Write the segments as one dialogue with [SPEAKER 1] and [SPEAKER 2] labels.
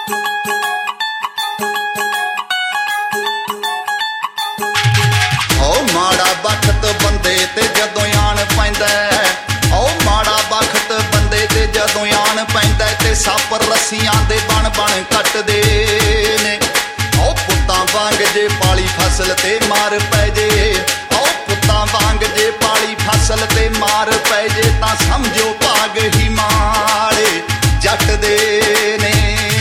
[SPEAKER 1] ਮਾੜਾ ਬਖਤ ਬੰਦੇ ਤੇ ਜਦੋਂ ਆਣ ਪੈਂਦਾ, ਉਹ ਮਾੜਾ ਬਖਤ ਬੰਦੇ ਤੇ ਜਦੋਂ ਆਣ ਪੈਂਦਾ ਤੇ ਸੱਪ ਰੱਸੀਆਂ ਦੇ ਬਣ ਬਣ ਕੱਟਦੇ ਨੇ। ਉਹ ਪੁੱਤਾਂ ਵਾਂਗ ਜੇ ਪਾਲੀ ਫਸਲ ਤੇ ਮਾਰ ਪੈ ਜੇ, ਉਹ ਪੁੱਤਾਂ ਵਾਂਗ ਜੇ ਪਾਲੀ ਫਸਲ ਤੇ ਮਾਰ ਪੈ ਜੇ ਤਾਂ ਸਮਝੋ ਭਾਗ ਹੀ ਮਾੜੇ ਜੱਟ ਦੇ ਨੇ।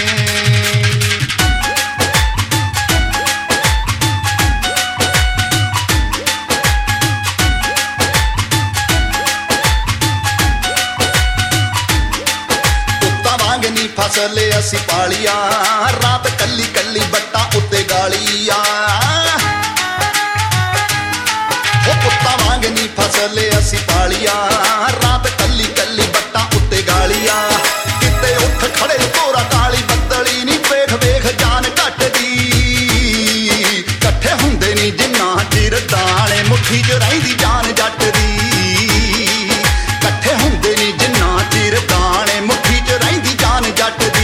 [SPEAKER 1] ਫਸਲ ਅਸੀਂ ਪਾਲੀਆ, ਰਾਤ ਕੱਲੀ ਕੱਲੀ ਬੱਟਾਂ ਉੱਤੇ ਗਾਲੀਆ। ਉਹ ਪੁੱਤਾਂ ਵਾਂਗ ਨੀ ਫਸਲ ਅਸੀਂ ਪਾਲੀਆ, ਰਾਤ ਕੱਲੀ ਕੱਲੀ ਬੱਟਾਂ ਉੱਤੇ ਗਾਲੀਆ। ਕਿਤੇ ਉੱਠ ਖੜੇ ਘੋਰਾ ਕਾਲੀ ਬੱਦਲੀ ਨੀ ਵੇਖ ਵੇਖ ਜਾਨ ਘੱਟਦੀ। ਇਕੱਠੇ ਹੁੰਦੇ ਨੀ ਜਿੰਨਾ ਚਿਰ ਦਾਣੇ ਮੁੱਠੀ 'ਚ ਰਹਿੰਦੀ ਜਾਨ ਜੱਟ ਦੀ। ਇਕੱਠੇ ਹੁੰਦੇ ਨੀ ਜਿੰਨਾ ਚਿਰ ਦਾਣੇ ਮੁੱਠੀ 'ਚ ਰਹਿੰਦੀ ਜਾਨ ਜੱਟ ਦੀ।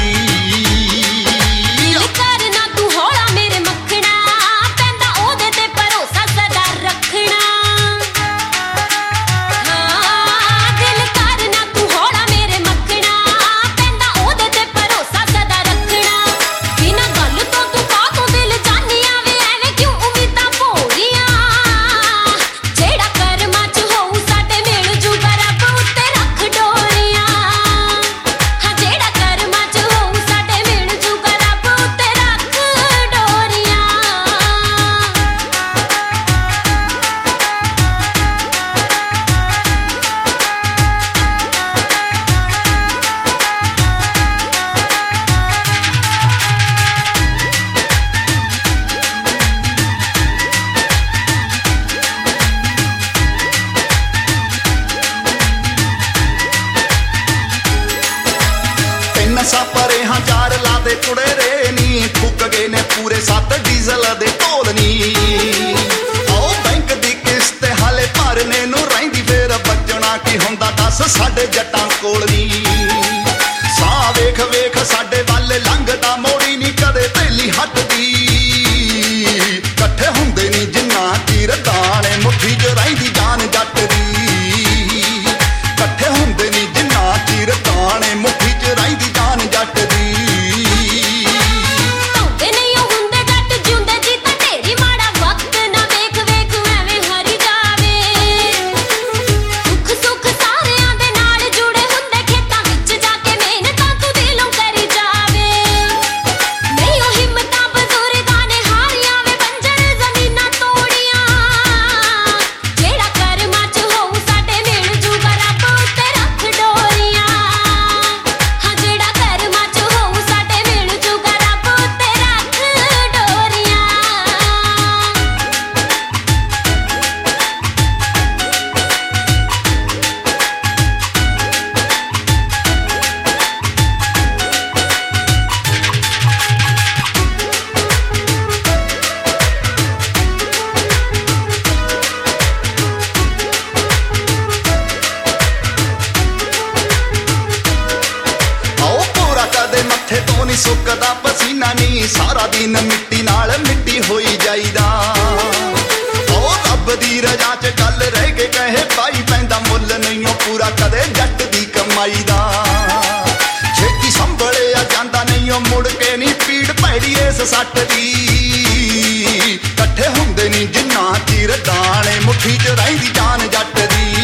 [SPEAKER 1] ਨਸ਼ਾ ਪਰੇ ਹਾਂ ਚਾਰ ਲਾਦੇ ਕੁੜੇ ਰੇ ਨੀ, ਫੁੱਕ ਗਏ ਨੇ ਪੂਰੇ 7 ਡੀਜ਼ਲ ਦੇ ਢੋਲ ਨੀ। ਆਓ ਬੈਂਕ ਦੀ ਕਿਸ਼ਤ ਹਾਲੇ ਭਰਨੇ ਨੂੰ ਰਹਿੰਦੀ, ਫੇਰ ਬਚਣਾ ਕੀ ਹੁੰਦਾ ਦੱਸ ਸਾਡੇ ਜੱਟਾਂ ਕੋਲ ਨੀ। ਸਾਹ ਵੇਖ ਵੇਖ ਸਾਡੇ ਵੱਲ ਲੰਘਦਾ ਮੋੜੀ ਨੀ ਕਦੇ ਪਹਿਲੀ ਹੱਟਦੀ। ਇਕੱਠੇ ਹੁੰਦੇ ਨੀ ਜਿੰਨਾ ਚਿਰ ਦਾਣੇ ਮੁੱਠੀ 'ਚ ਰਹਿੰਦੀ ਜਾਨ ਜੱਟ ਦੀ। ਇਕੱਠੇ ਹੁੰਦੇ ਨੀ ਜਿੰਨਾ ਚਿਰ ਦਾਣੇ ਮੁੱਠੀ 'ਚ ਰਹਿੰਦੀ ਜਾਨ ਜੱਟ ਦੀ।
[SPEAKER 2] ਧੌਂਦੇ ਨਹੀਂ ਉਹ ਹੁੰਦੇ ਜੱਟ ਜਿਉਂਦੇ ਜੀ ਤਾਂ ਢੇਰੀ, ਮਾੜਾ ਵਕਤ ਨਾ ਵੇਖ ਵੇਖ ਐਵੇਂ ਹਰੀ ਜਾਵੇ। ਦੁੱਖ ਸੁੱਖ ਸਾਰਿਆਂ ਦੇ ਨਾਲ ਜੁੜੇ ਹੁੰਦੇ, ਖੇਤਾਂ ਵਿੱਚ ਜਾ ਕੇ ਮਿਹਨਤਾਂ ਤੂੰ ਦਿਲੋਂ ਕਰੀ ਜਾਵੇ। ਨਹੀਂ ਉਹ ਹਿੰਮਤਾਂ ਬਜ਼ੁਰਗਾਂ ਨੇ ਹਾਰੀਆਂ ਵੇ ਬੰਜਰ ਜ਼ਮੀਨਾਂ ਤੋੜੀਆਂ। ਜਿਹੜਾ ਕਰਮਾਂ 'ਚ ਹੋਊ ਸਾਡੇ ਮਿਲ ਜੂਗਾ ਰੱਬ ਉੱਤੇ ਰੱਖ ਡੋਰੀਆਂ। ਹਾਂ ਜਿਹੜਾ ਕਰਮਾਂ 'ਚ ਹੋਊ ਸਾਡੇ ਮਿਲ ਜੂਗਾ ਰੱਬ ਉੱਤੇ ਰੱਖ ਡੋਰੀਆਂ।
[SPEAKER 1] ਆਓ ਪੂਰਾ ਕਦੇ ਮੱਥੇ ਤੋਂ ਨੀ ਸੁੱਕਦਾ ਪਸੀਨਾ ਨੀ, ਸਾਰਾ ਦਿਨ ਮਿੱਟੀ ਨਾਲ ਮਿੱਟੀ ਹੋਈ ਜਾਈਦਾ। ਉਹ ਰੱਬ ਦੀ ਰਜ਼ਾ 'ਚ ਗੱਲ ਰਹਿ ਕੇ ਕਹੇ ਭਾਈ ਪੈਂਦਾ ਮੁੱਲ ਨਹੀਂ ਉਹ ਪੂਰਾ ਕਦੇ ਜੱਟ ਦੀ ਕਮਾਈ ਦਾ। ਛੇਤੀ ਸੰਭਲਿਆ ਜਾਂਦਾ ਨਹੀਂ ਉਹ ਮੁੜ ਕੇ ਨੀ ਪੀੜ ਭੈੜੀ ਇਸ ਸੱਟ ਦੀ। ਇਕੱਠੇ ਹੁੰਦੇ ਨੀ ਜਿੰਨਾ ਚਿਰ ਦਾਣੇ ਮੁੱਠੀ 'ਚ ਰਹਿੰਦੀ ਜਾਨ ਜੱਟ ਦੀ।